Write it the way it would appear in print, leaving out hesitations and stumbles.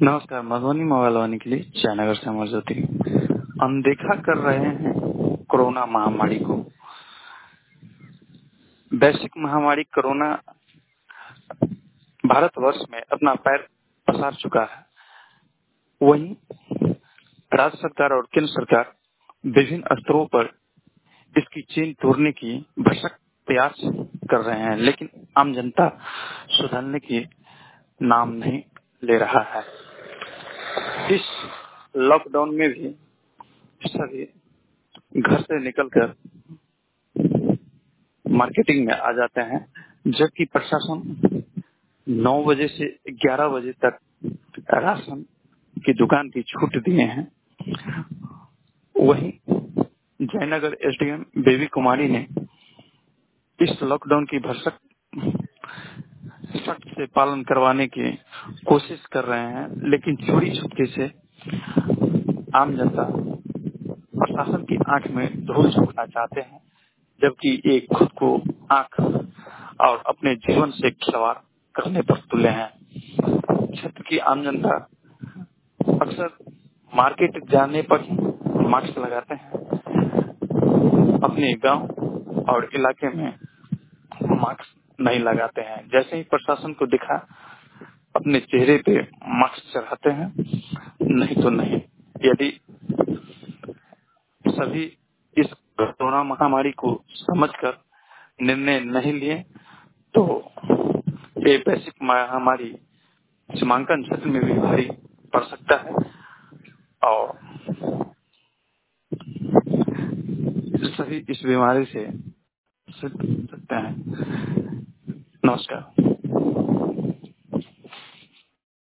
नमस्कार। मधुबनी मोबाइल वाले के लिए जयनगर से अमर ज्योति। अनदेखा कर रहे हैं कोरोना महामारी को। वैश्विक महामारी कोरोना भारतवर्ष में अपना पैर पसार चुका है। वहीं राज्य सरकार और केंद्र सरकार विभिन्न स्तरों पर इसकी चेन तोड़ने की भरसक प्रयास कर रहे हैं, लेकिन आम जनता सुधरने की नाम नहीं ले रहा है। इस लॉकडाउन में भी सभी घर से निकलकर मार्केटिंग में आ जाते हैं, जबकि प्रशासन 9 बजे से 11 बजे तक राशन की दुकान की छूट दिए हैं। वहीं जयनगर एसडीएम बेबी कुमारी ने इस लॉकडाउन की भरसक सख्त से पालन करवाने की कोशिश कर रहे हैं, लेकिन चोरी छुपके से आम जनता प्रशासन की आंख में धूल झोंकना चाहते हैं, जबकि ये खुद को आंख और अपने जीवन से खिलवाड़ करने पर तुले हैं। क्षेत्र की आम जनता अक्सर मार्केट जाने पर मास्क लगाते हैं, अपने गांव और इलाके में मास्क नहीं लगाते हैं। जैसे ही प्रशासन को दिखा अपने चेहरे पे मास्क चढ़ाते हैं, नहीं तो नहीं। यदि सभी इस कोरोना महामारी को समझकर निर्णय नहीं लिए तो ये वैश्विक महामारी सीमांकन क्षेत्र में भी भारी पड़ सकता है और सभी इस बीमारी से सकते हैं। नमस्कार।